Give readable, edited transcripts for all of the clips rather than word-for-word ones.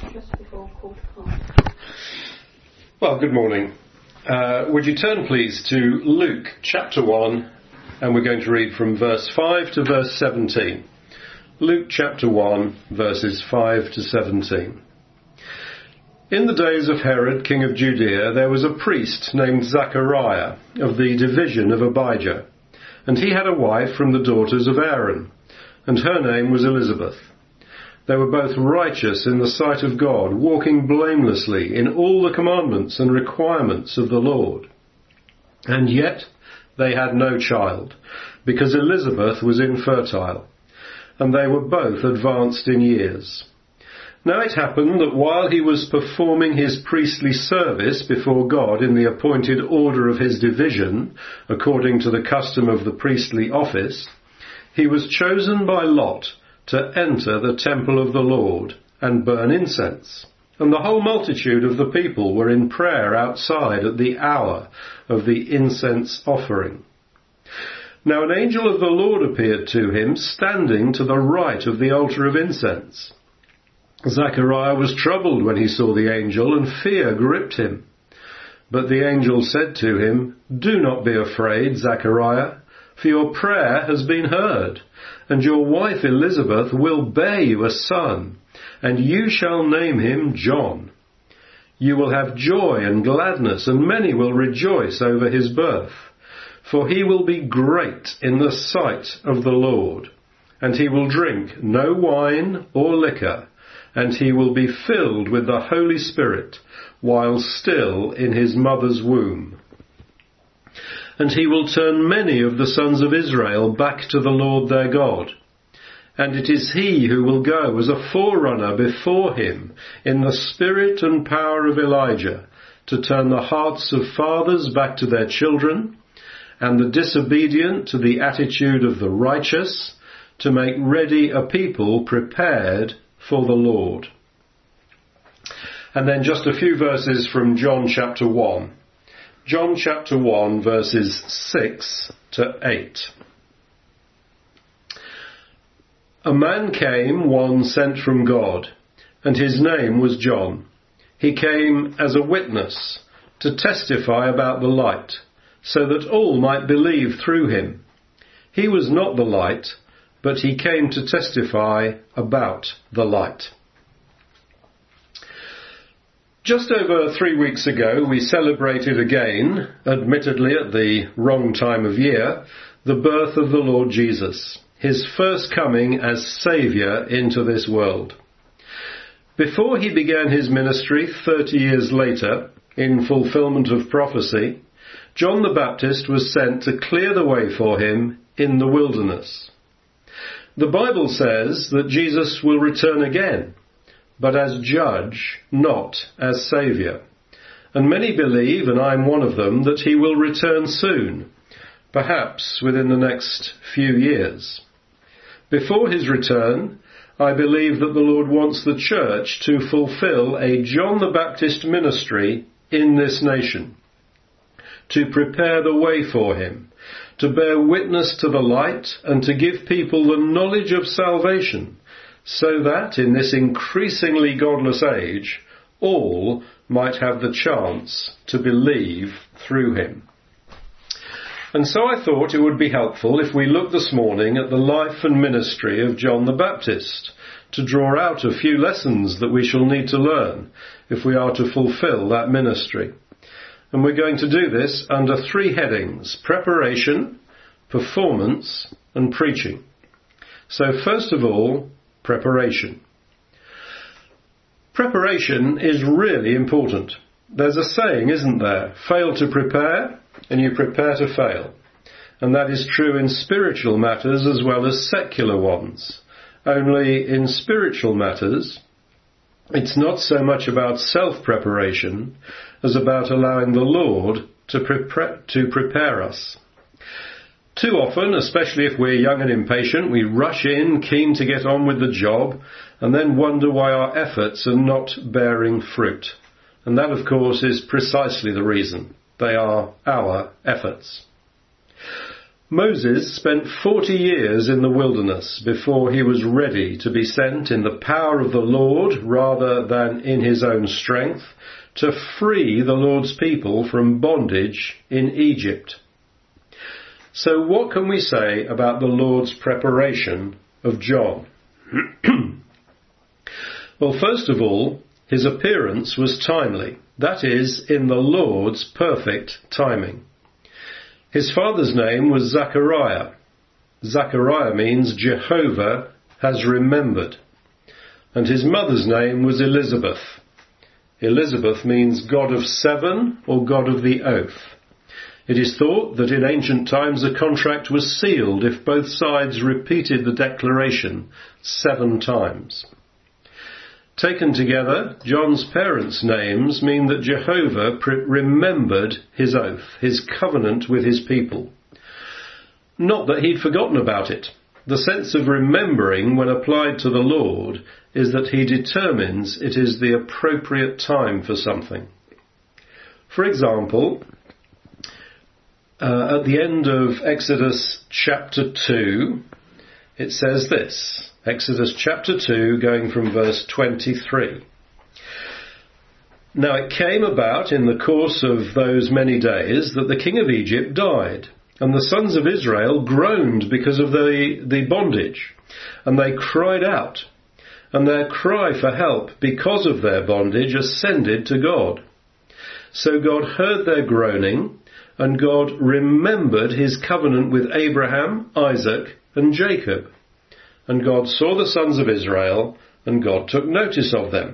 just before 1:15. Well, good morning. Would you turn please to Luke chapter 1, and we're going to read from verse 5 to verse 17. Luke chapter 1, verses 5 to 17. In the days of Herod, king of Judea, there was a priest named Zachariah of the division of Abijah, and he had a wife from the daughters of Aaron, and her name was Elizabeth. They were both righteous in the sight of God, walking blamelessly in all the commandments and requirements of the Lord. And yet they had no child, because Elizabeth was infertile, and they were both advanced in years. Now it happened that while he was performing his priestly service before God in the appointed order of his division, according to the custom of the priestly office, he was chosen by Lot to enter the temple of the Lord and burn incense. And the whole multitude of the people were in prayer outside at the hour of the incense offering. Now an angel of the Lord appeared to him, standing to the right of the altar of incense. Zachariah was troubled when he saw the angel, and fear gripped him. But the angel said to him, "Do not be afraid, Zachariah, for your prayer has been heard, and your wife Elizabeth will bear you a son, and you shall name him John. You will have joy and gladness, and many will rejoice over his birth. For he will be great in the sight of the Lord, and he will drink no wine or liquor, and he will be filled with the Holy Spirit while still in his mother's womb. And he will turn many of the sons of Israel back to the Lord their God. And it is he who will go as a forerunner before him in the spirit and power of Elijah, to turn the hearts of fathers back to their children, and the disobedient to the attitude of the righteous, to make ready a people prepared for the Lord." And then just a few verses from John chapter 1. John chapter 1, verses 6 to 8. A man came, one sent from God, and his name was John. He came as a witness to testify about the light, so that all might believe through him. He was not the light, but he came to testify about the light. Just over 3 weeks ago, we celebrated again, admittedly at the wrong time of year, the birth of the Lord Jesus, his first coming as Saviour into this world. Before he began his ministry 30 years later, in fulfilment of prophecy, John the Baptist was sent to clear the way for him in the wilderness. The Bible says that Jesus will return again, but as judge, not as saviour. And many believe, and I'm one of them, that he will return soon, perhaps within the next few years. Before his return, I believe that the Lord wants the church to fulfill a John the Baptist ministry in this nation, to prepare the way for him, to bear witness to the light, and to give people the knowledge of salvation, so that in this increasingly godless age, all might have the chance to believe through him. And so I thought it would be helpful if we look this morning at the life and ministry of John the Baptist, to draw out a few lessons that we shall need to learn if we are to fulfill that ministry. And we're going to do this under 3 headings: preparation, performance, and preaching. So first of all, preparation. Preparation is really important. There's a saying, isn't there? Fail to prepare, and you prepare to fail. And that is true in spiritual matters as well as secular ones. Only in spiritual matters, it's not so much about self-preparation as about allowing the Lord to prepare us. Too often, especially if we're young and impatient, we rush in, keen to get on with the job, and then wonder why our efforts are not bearing fruit. And that, of course, is precisely the reason. They are our efforts. Moses spent 40 years in the wilderness before he was ready to be sent in the power of the Lord rather than in his own strength to free the Lord's people from bondage in Egypt. So what can we say about the Lord's preparation of John? Well, first of all, his appearance was timely, that is, in the Lord's perfect timing. His father's name was Zechariah. Zechariah means Jehovah has remembered. And his mother's name was Elizabeth. Elizabeth means God of seven or God of the oath. It is thought that in ancient times a contract was sealed if both sides repeated the declaration 7 times. Taken together, John's parents' names mean that Jehovah remembered his oath, his covenant with his people. Not that he'd forgotten about it. The sense of remembering when applied to the Lord is that he determines it is the appropriate time for something. For example, at the end of Exodus chapter 2, it says this. Exodus chapter 2, going from verse 23. Now it came about in the course of those many days that the king of Egypt died, and the sons of Israel groaned because of the bondage, and they cried out, and their cry for help because of their bondage ascended to God. So God heard their groaning, and God remembered his covenant with Abraham, Isaac, and Jacob. And God saw the sons of Israel, and God took notice of them.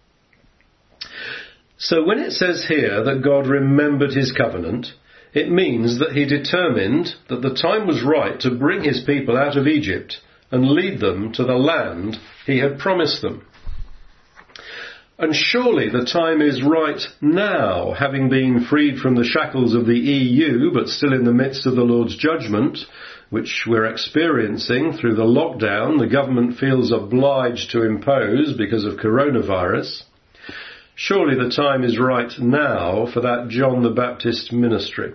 So when it says here that God remembered his covenant, it means that he determined that the time was right to bring his people out of Egypt and lead them to the land he had promised them. And surely the time is right now, having been freed from the shackles of the EU, but still in the midst of the Lord's judgment, which we're experiencing through the lockdown the government feels obliged to impose because of coronavirus. Surely the time is right now for that John the Baptist ministry.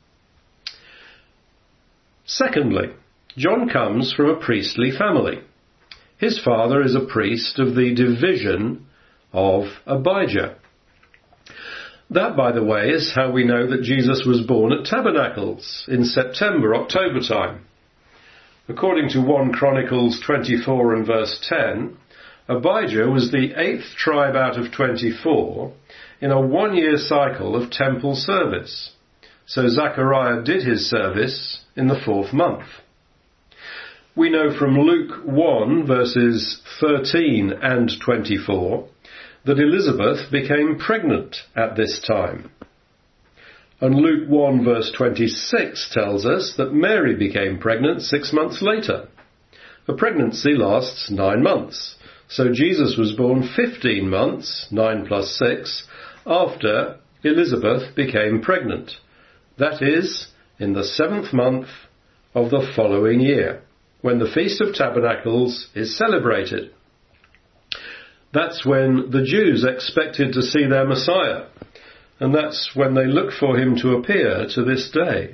Secondly, John comes from a priestly family. His father is a priest of the division of Abijah. That, by the way, is how we know that Jesus was born at Tabernacles in September, October time. According to 1 Chronicles 24 and verse 10, Abijah was the 8th tribe out of 24 in a 1-year cycle of temple service. So Zechariah did his service in the 4th month. We know from Luke 1 verses 13 and 24 that Elizabeth became pregnant at this time. And Luke 1 verse 26 tells us that Mary became pregnant 6 months later. A pregnancy lasts 9 months, so Jesus was born 15 months, 9 plus 6, after Elizabeth became pregnant. That is, in the 7th month of the following year, when the Feast of Tabernacles is celebrated. That's when the Jews expected to see their Messiah, and that's when they look for him to appear to this day.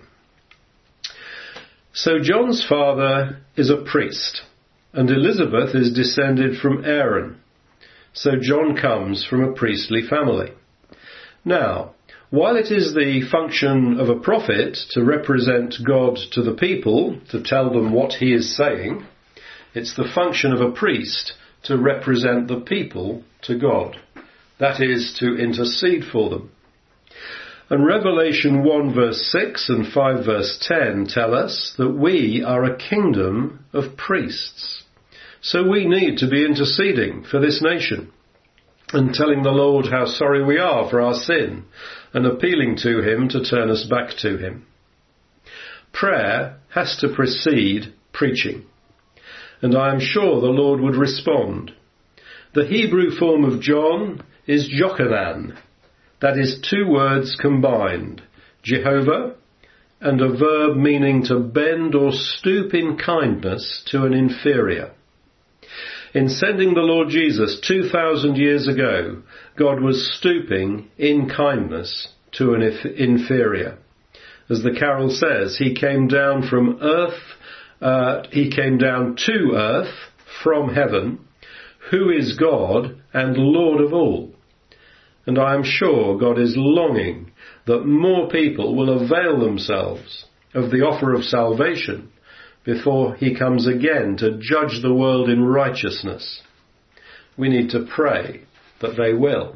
So John's father is a priest, and Elizabeth is descended from Aaron. So John comes from a priestly family. Now, while it is the function of a prophet to represent God to the people, to tell them what he is saying, it's the function of a priest to represent the people to God. That is, to intercede for them. And Revelation 1 verse 6 and 5 verse 10 tell us that we are a kingdom of priests. So we need to be interceding for this nation and telling the Lord how sorry we are for our sin and appealing to him to turn us back to him. Prayer has to precede preaching, and I am sure the Lord would respond. The Hebrew form of John is Jochanan. That is 2 words combined, Jehovah, and a verb meaning to bend or stoop in kindness to an inferior. In sending the Lord Jesus 2,000 years ago, God was stooping in kindness to an inferior. As the carol says, he came down from earth, he came down to earth from heaven, who is God and Lord of all. And I am sure God is longing that more people will avail themselves of the offer of salvation before he comes again to judge the world in righteousness. We need to pray that they will.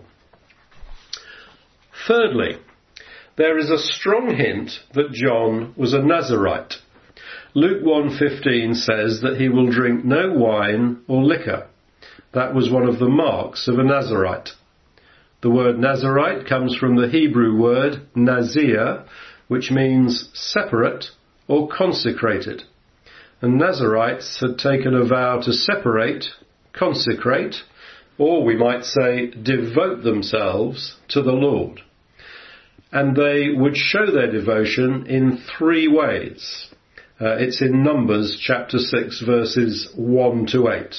Thirdly, there is a strong hint that John was a Nazarite. Luke 1:15 says that he will drink no wine or liquor. That was one of the marks of a Nazarite. The word Nazarite comes from the Hebrew word Nazir, which means separate or consecrated. And Nazarites had taken a vow to separate, consecrate, or we might say devote themselves to the Lord. And they would show their devotion in three ways. It's in Numbers chapter 6 verses 1 to 8.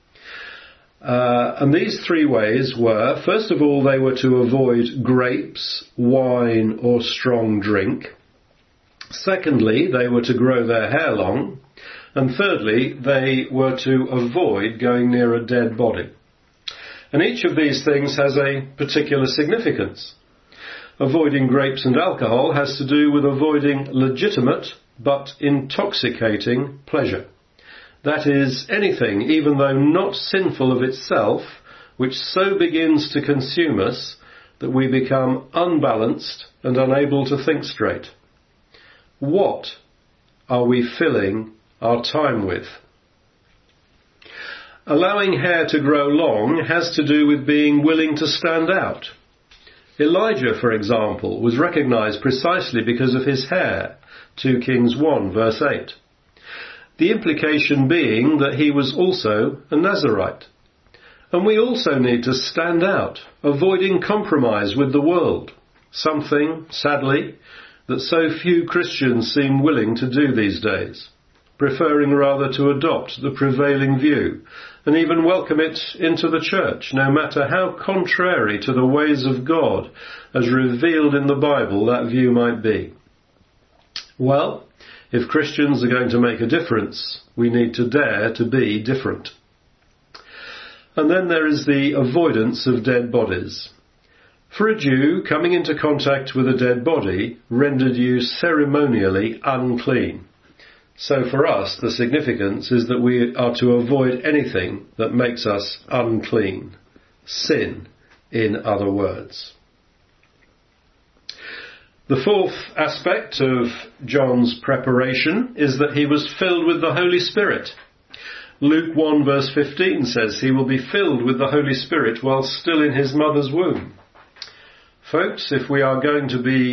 And these three ways were, first of all, they were to avoid grapes, wine or strong drink. Secondly, they were to grow their hair long. And thirdly, they were to avoid going near a dead body. And each of these things has a particular significance. Avoiding grapes and alcohol has to do with avoiding legitimate but intoxicating pleasure. That is, anything, even though not sinful of itself, which so begins to consume us that we become unbalanced and unable to think straight. What are we filling our time with? Allowing hair to grow long has to do with being willing to stand out. Elijah, for example, was recognized precisely because of his hair, 2 Kings 1 verse 8. The implication being that he was also a Nazarite. And we also need to stand out, avoiding compromise with the world, something, sadly, that so few Christians seem willing to do these days, preferring rather to adopt the prevailing view and even welcome it into the church, no matter how contrary to the ways of God as revealed in the Bible that view might be. Well, if Christians are going to make a difference, we need to dare to be different. And then there is the avoidance of dead bodies. For a Jew, coming into contact with a dead body rendered you ceremonially unclean. So for us, the significance is that we are to avoid anything that makes us unclean. Sin, in other words. The fourth aspect of John's preparation is that he was filled with the Holy Spirit. Luke 1 verse 15 says he will be filled with the Holy Spirit while still in his mother's womb. Folks, if we are going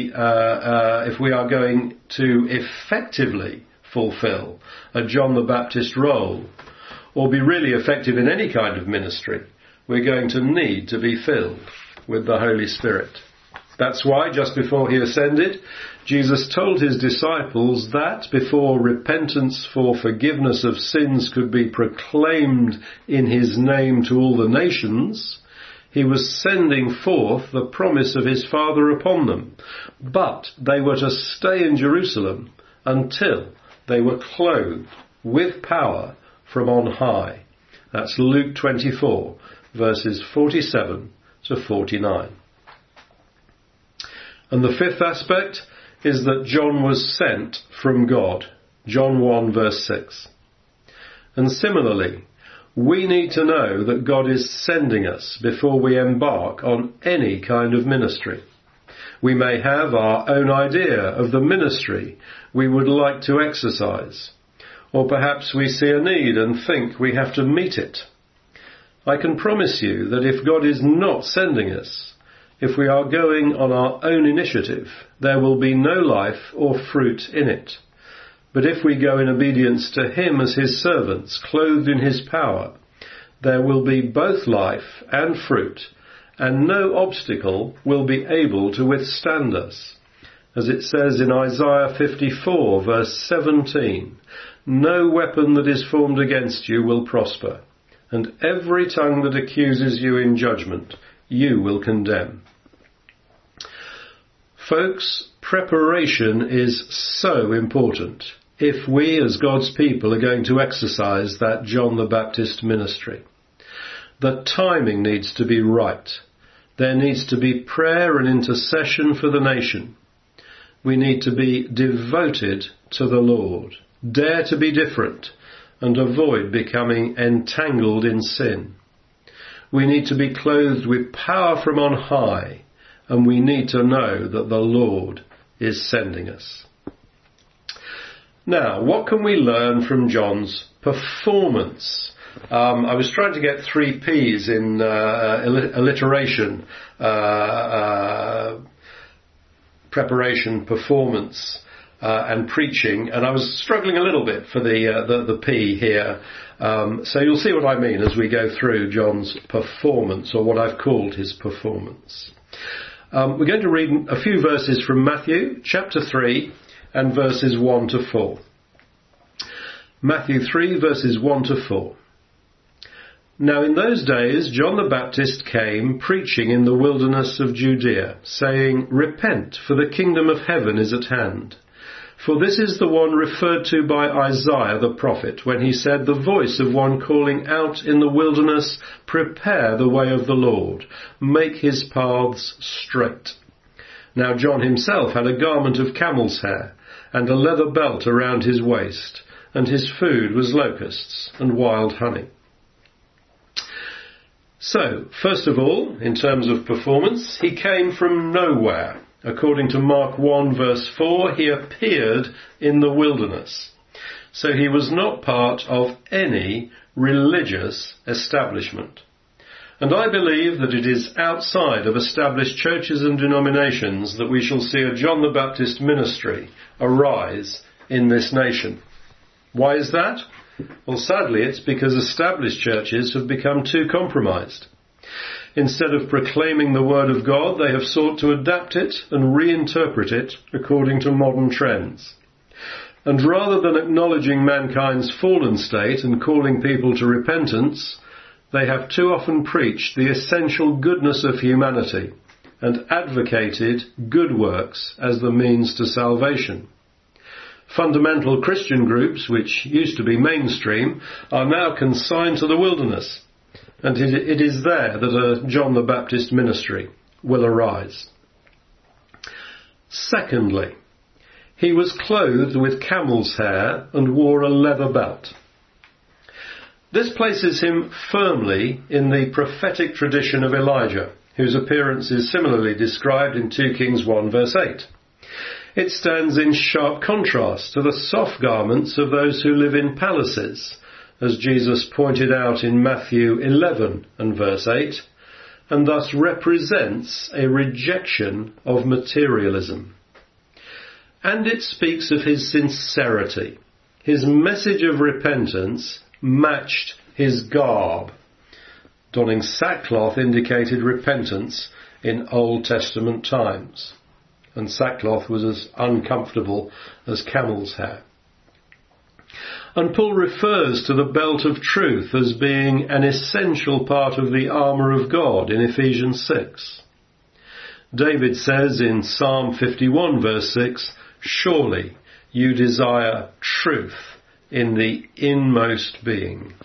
to effectively fulfill a John the Baptist role, or be really effective in any kind of ministry, we're going to need to be filled with the Holy Spirit. That's why, just before he ascended, Jesus told his disciples that before repentance for forgiveness of sins could be proclaimed in his name to all the nations, he was sending forth the promise of his Father upon them. But they were to stay in Jerusalem until they were clothed with power from on high. That's Luke 24, verses 47 to 49. And the fifth aspect is that John was sent from God. John 1 verse 6. And similarly, we need to know that God is sending us before we embark on any kind of ministry. We may have our own idea of the ministry we would like to exercise, or perhaps we see a need and think we have to meet it. I can promise you that if God is not sending us, if we are going on our own initiative, there will be no life or fruit in it. But if we go in obedience to him as his servants, clothed in his power, there will be both life and fruit, and no obstacle will be able to withstand us. As it says in Isaiah 54 verse 17, no weapon that is formed against you will prosper, and every tongue that accuses you in judgment you will condemn. Folks, preparation is so important if we as God's people are going to exercise that John the Baptist ministry. The timing needs to be right. There needs to be prayer and intercession for the nation. We need to be devoted to the Lord, dare to be different, and avoid becoming entangled in sin. We need to be clothed with power from on high, and we need to know that the Lord is sending us. Now, what can we learn from John's performance? I was trying to get 3 P's in alliteration, preparation, performance, and preaching, and I was struggling a little bit for the P here. So you'll see what I mean as we go through John's performance, or what I've called his performance. We're going to read a few verses from Matthew chapter 3 and verses 1 to 4. Matthew 3 verses 1 to 4. Now in those days John the Baptist came preaching in the wilderness of Judea, saying, Repent, for the kingdom of heaven is at hand. For this is the one referred to by Isaiah the prophet, when he said, The voice of one calling out in the wilderness, Prepare the way of the Lord, make his paths straight. Now John himself had a garment of camel's hair, and a leather belt around his waist, and his food was locusts and wild honey. So, first of all, in terms of performance, he came from nowhere. According to Mark 1 verse 4, he appeared in the wilderness. So he was not part of any religious establishment. And I believe that it is outside of established churches and denominations that we shall see a John the Baptist ministry arise in this nation. Why is that? Well, sadly, it's because established churches have become too compromised. Instead of proclaiming the Word of God, they have sought to adapt it and reinterpret it according to modern trends. And rather than acknowledging mankind's fallen state and calling people to repentance, they have too often preached the essential goodness of humanity and advocated good works as the means to salvation. Fundamental Christian groups, which used to be mainstream, are now consigned to the wilderness. And it is there that a John the Baptist ministry will arise. Secondly, he was clothed with camel's hair and wore a leather belt. This places him firmly in the prophetic tradition of Elijah, whose appearance is similarly described in 2 Kings 1 verse 8. It stands in sharp contrast to the soft garments of those who live in palaces, as Jesus pointed out in Matthew 11 and verse 8, and thus represents a rejection of materialism. And it speaks of his sincerity. His message of repentance matched his garb. Donning sackcloth indicated repentance in Old Testament times, and sackcloth was as uncomfortable as camel's hair. And Paul refers to the belt of truth as being an essential part of the armour of God in Ephesians 6. David says in Psalm 51 verse 6, Surely you desire truth in the inmost being.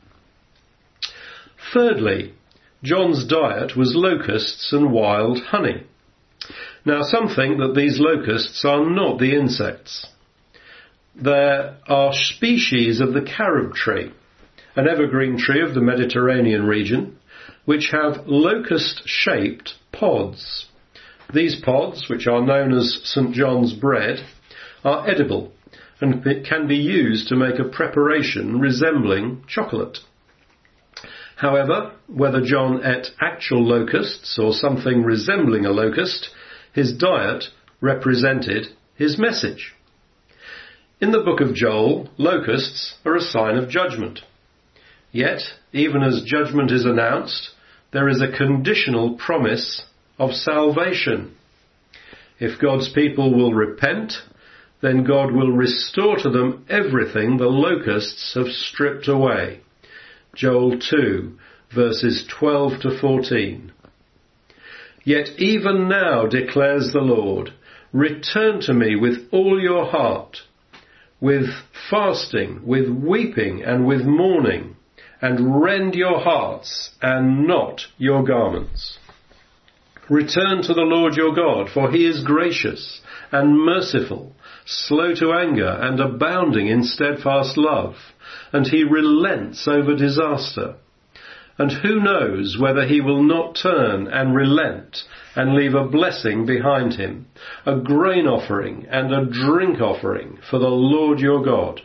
Thirdly, John's diet was locusts and wild honey. Now some think that these locusts are not the insects. There are species of the carob tree, an evergreen tree of the Mediterranean region, which have locust-shaped pods. These pods, which are known as St. John's bread, are edible and can be used to make a preparation resembling chocolate. However, whether John ate actual locusts or something resembling a locust, his diet represented his message. In the book of Joel, locusts are a sign of judgment. Yet, even as judgment is announced, there is a conditional promise of salvation. If God's people will repent, then God will restore to them everything the locusts have stripped away. Joel 2, verses 12 to 14. Yet even now, declares the Lord, return to me with all your heart, with fasting, with weeping, and with mourning, and rend your hearts and not your garments. Return to the Lord your God, for he is gracious and merciful, slow to anger and abounding in steadfast love, and he relents over disaster. And who knows whether he will not turn and relent and leave a blessing behind him, a grain offering and a drink offering for the Lord your God.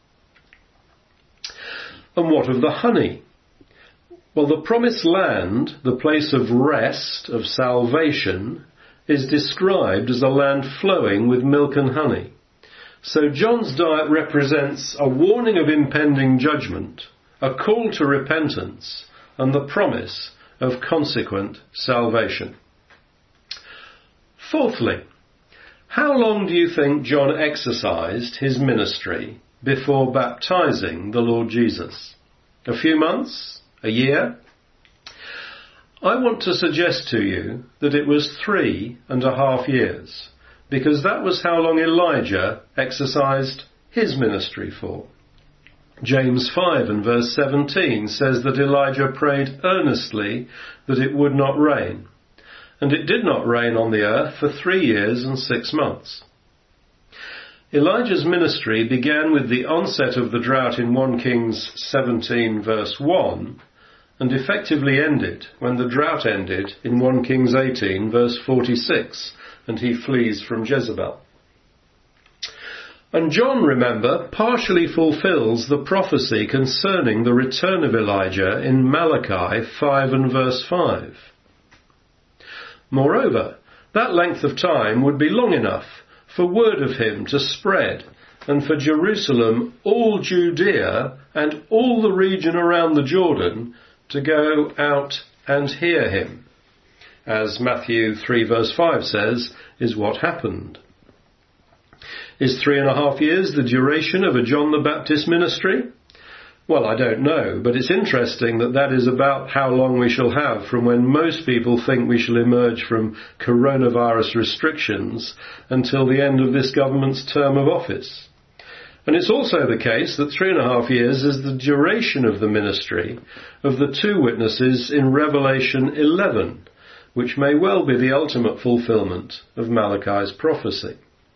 And what of the honey? Well, the promised land, the place of rest, of salvation, is described as a land flowing with milk and honey. So John's diet represents a warning of impending judgment, a call to repentance, and the promise of consequent salvation. Fourthly, how long do you think John exercised his ministry before baptizing the Lord Jesus? A few months? A year? I want to suggest to you that it was 3.5 years, because that was how long Elijah exercised his ministry for. James 5 and verse 17 says that Elijah prayed earnestly that it would not rain. And it did not rain on the earth for 3 years and 6 months. Elijah's ministry began with the onset of the drought in 1 Kings 17 verse 1 and effectively ended when the drought ended in 1 Kings 18 verse 46 and he flees from Jezebel. And John, remember, partially fulfills the prophecy concerning the return of Elijah in Malachi 5 and verse 5. Moreover, that length of time would be long enough for word of him to spread, and for Jerusalem, all Judea, and all the region around the Jordan to go out and hear him, as Matthew 3 verse 5 says, is what happened. Is 3.5 years the duration of a John the Baptist ministry? Well, I don't know, but it's interesting that that is about how long we shall have from when most people think we shall emerge from coronavirus restrictions until the end of this government's term of office. And it's also the case that 3.5 years is the duration of the ministry of the 2 witnesses in Revelation 11, which may well be the ultimate fulfillment of Malachi's prophecy.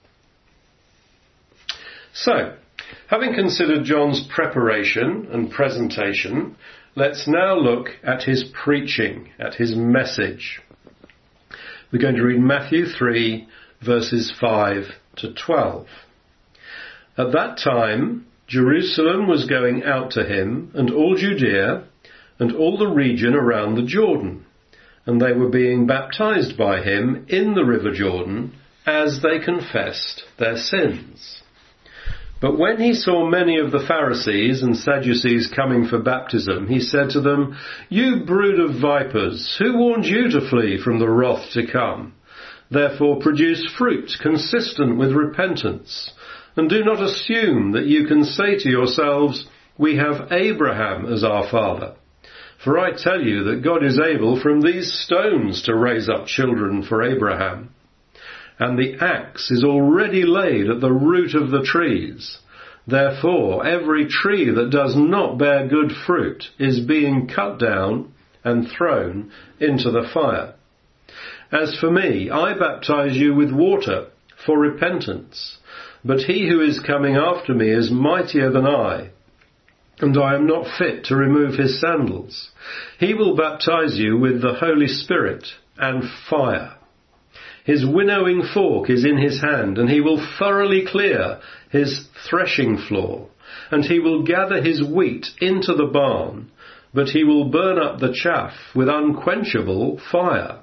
So, having considered John's preparation and presentation, let's now look at his preaching, at his message. We're going to read Matthew 3, verses 5 to 12. At that time, Jerusalem was going out to him, and all Judea, and all the region around the Jordan, and they were being baptized by him in the river Jordan as they confessed their sins. But when he saw many of the Pharisees and Sadducees coming for baptism, he said to them, "You brood of vipers, who warned you to flee from the wrath to come? Therefore produce fruit consistent with repentance, and do not assume that you can say to yourselves, 'We have Abraham as our father.' For I tell you that God is able from these stones to raise up children for Abraham. And the axe is already laid at the root of the trees. Therefore, every tree that does not bear good fruit is being cut down and thrown into the fire. As for me, I baptize you with water for repentance, but he who is coming after me is mightier than I, and I am not fit to remove his sandals. He will baptize you with the Holy Spirit and fire. His winnowing fork is in his hand, and he will thoroughly clear his threshing floor, and he will gather his wheat into the barn, but he will burn up the chaff with unquenchable fire."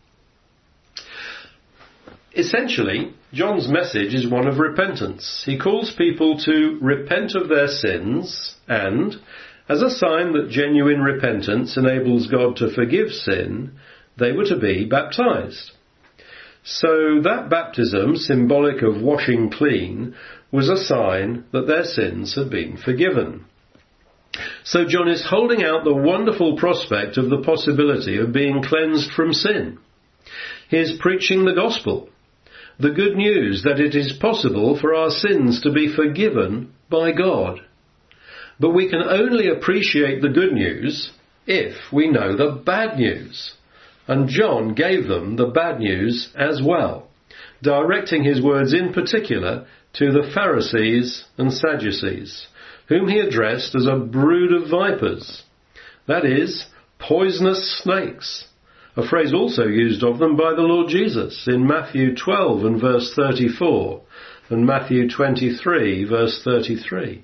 Essentially, John's message is one of repentance. He calls people to repent of their sins, and, as a sign that genuine repentance enables God to forgive sin, they were to be baptized. So that baptism, symbolic of washing clean, was a sign that their sins had been forgiven. So John is holding out the wonderful prospect of the possibility of being cleansed from sin. He is preaching the gospel, the good news that it is possible for our sins to be forgiven by God. But we can only appreciate the good news if we know the bad news. And John gave them the bad news as well, directing his words in particular to the Pharisees and Sadducees, whom he addressed as a brood of vipers, that is, poisonous snakes, a phrase also used of them by the Lord Jesus in Matthew 12 and verse 34 and Matthew 23 verse 33.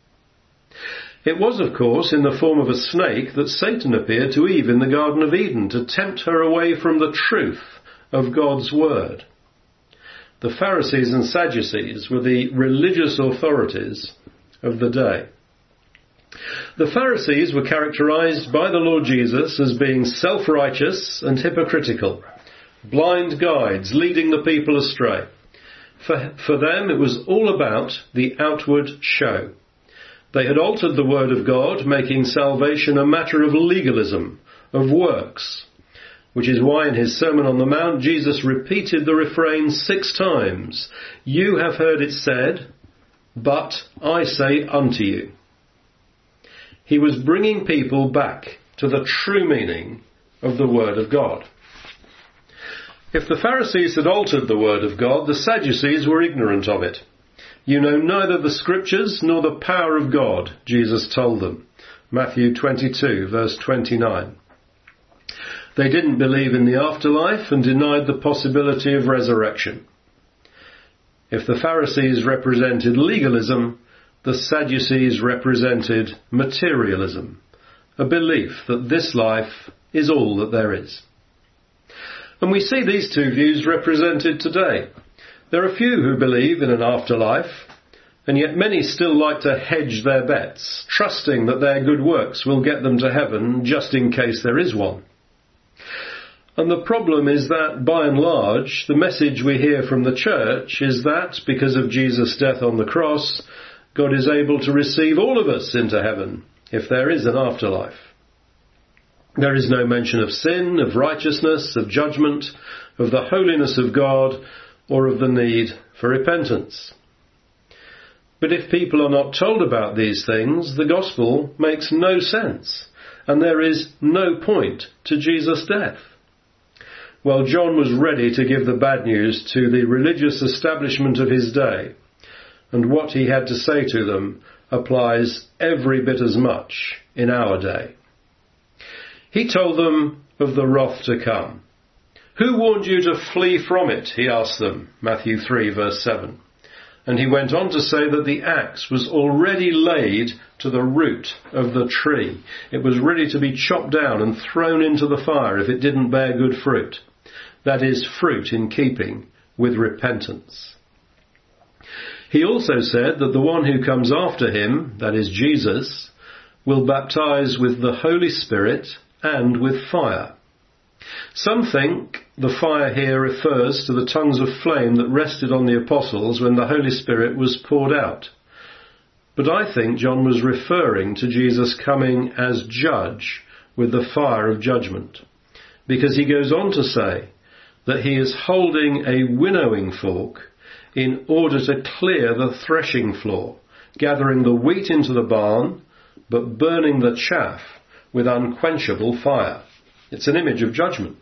It was, of course, in the form of a snake that Satan appeared to Eve in the Garden of Eden to tempt her away from the truth of God's word. The Pharisees and Sadducees were the religious authorities of the day. The Pharisees were characterized by the Lord Jesus as being self-righteous and hypocritical, blind guides leading the people astray. For them it was all about the outward show. They had altered the word of God, making salvation a matter of legalism, of works, which is why in his Sermon on the Mount Jesus repeated the refrain 6 times. You have heard it said, but I say unto you. He was bringing people back to the true meaning of the word of God. If the Pharisees had altered the word of God, the Sadducees were ignorant of it. You know neither the scriptures nor the power of God, Jesus told them. Matthew 22 verse 29. They didn't believe in the afterlife and denied the possibility of resurrection. If the Pharisees represented legalism, the Sadducees represented materialism, a belief that this life is all that there is. And we see these two views represented today. There are few who believe in an afterlife, and yet many still like to hedge their bets, trusting that their good works will get them to heaven just in case there is one. And the problem is that, by and large, the message we hear from the church is that, because of Jesus' death on the cross, God is able to receive all of us into heaven, if there is an afterlife. There is no mention of sin, of righteousness, of judgment, of the holiness of God, or of the need for repentance. But if people are not told about these things, the gospel makes no sense, and there is no point to Jesus' death. Well, John was ready to give the bad news to the religious establishment of his day, and what he had to say to them applies every bit as much in our day. He told them of the wrath to come. Who warned you to flee from it? He asked them, Matthew 3 verse 7. And he went on to say that the axe was already laid to the root of the tree. It was ready to be chopped down and thrown into the fire if it didn't bear good fruit. That is, fruit in keeping with repentance. He also said that the one who comes after him, that is Jesus, will baptize with the Holy Spirit and with fire. Some think the fire here refers to the tongues of flame that rested on the apostles when the Holy Spirit was poured out. But I think John was referring to Jesus coming as judge with the fire of judgment, because he goes on to say that he is holding a winnowing fork in order to clear the threshing floor, gathering the wheat into the barn, but burning the chaff with unquenchable fire. It's an image of judgment.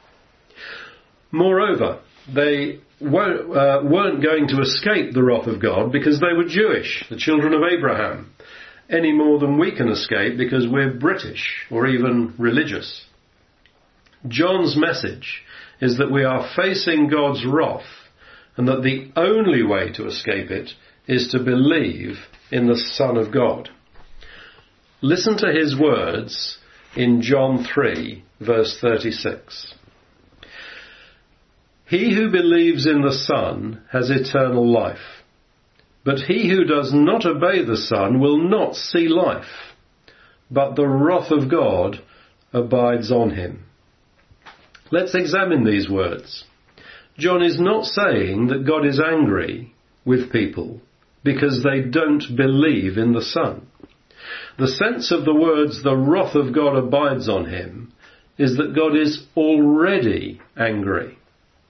Moreover, they weren't going to escape the wrath of God because they were Jewish, the children of Abraham, any more than we can escape because we're British or even religious. John's message is that we are facing God's wrath and that the only way to escape it is to believe in the Son of God. Listen to his words in John 3, verse 36. He who believes in the Son has eternal life, but he who does not obey the Son will not see life, but the wrath of God abides on him. Let's examine these words. John is not saying that God is angry with people because they don't believe in the Son. The sense of the words, the wrath of God abides on him, is that God is already angry.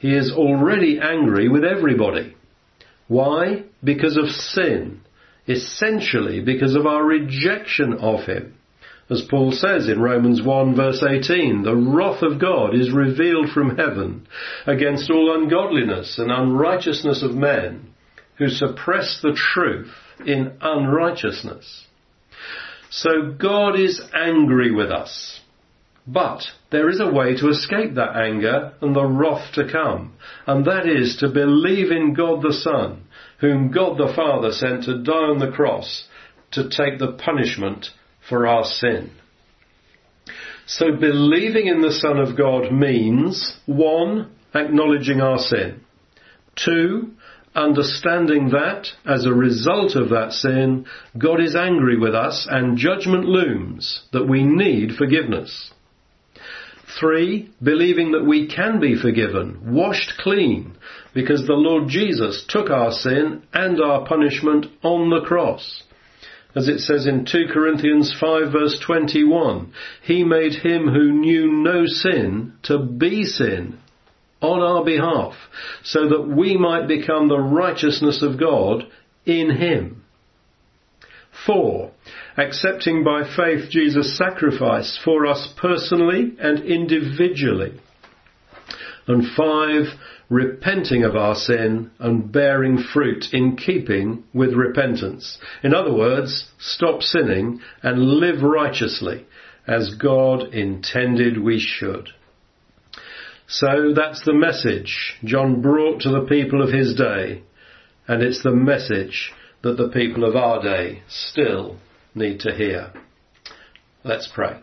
He is already angry with everybody. Why? Because of sin. Essentially because of our rejection of him. As Paul says in Romans 1 verse 18, the wrath of God is revealed from heaven against all ungodliness and unrighteousness of men who suppress the truth in unrighteousness. So God is angry with us. But there is a way to escape that anger and the wrath to come, and that is to believe in God the Son, whom God the Father sent to die on the cross to take the punishment for our sin. So believing in the Son of God means, 1, acknowledging our sin. 2, understanding that, as a result of that sin, God is angry with us and judgment looms, that we need forgiveness. 3, believing that we can be forgiven, washed clean, because the Lord Jesus took our sin and our punishment on the cross. As it says in 2 Corinthians 5 verse 21, he made him who knew no sin to be sin on our behalf, so that we might become the righteousness of God in him. 4, accepting by faith Jesus' sacrifice for us personally and individually. And 5, repenting of our sin and bearing fruit in keeping with repentance. In other words, stop sinning and live righteously as God intended we should. So that's the message John brought to the people of his day, and it's the message that the people of our day still need to hear. Let's pray.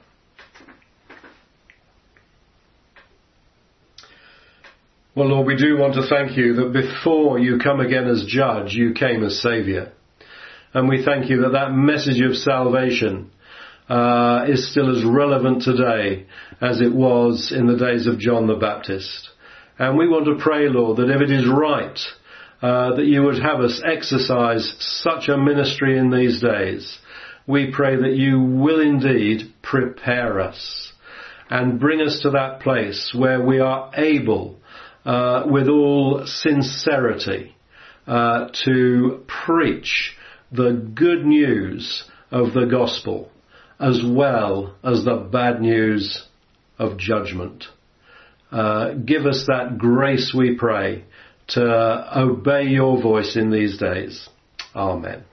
Well, Lord, we do want to thank you that before you come again as judge, you came as saviour. And we thank you that that message of salvation is still as relevant today as it was in the days of John the Baptist. And we want to pray, Lord, that if it is right, that you would have us exercise such a ministry in these days. We pray that you will indeed prepare us and bring us to that place where we are able, with all sincerity, to preach the good news of the gospel, as well as the bad news of judgment. Give us that grace, we pray, to obey your voice in these days. Amen.